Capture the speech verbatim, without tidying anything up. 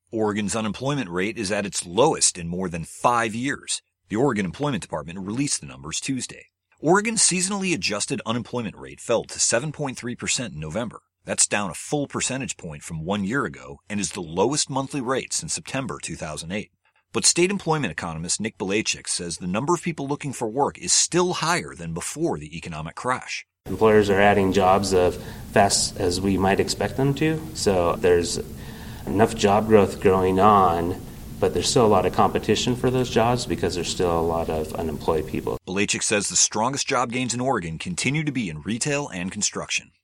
Oregon's unemployment rate is at its lowest in more than five years. The Oregon Employment Department released the numbers Tuesday. Oregon's seasonally adjusted unemployment rate fell to seven point three percent in November. That's down a full percentage point from one year ago and is the lowest monthly rate since September two thousand eight. But state employment economist Nick Bilachik says the number of people looking for work is still higher than before the economic crash. Employers are adding jobs as fast as we might expect them to, so there's enough job growth going on, but there's still a lot of competition for those jobs because there's still a lot of unemployed people. Bilachik says the strongest job gains in Oregon continue to be in retail and construction.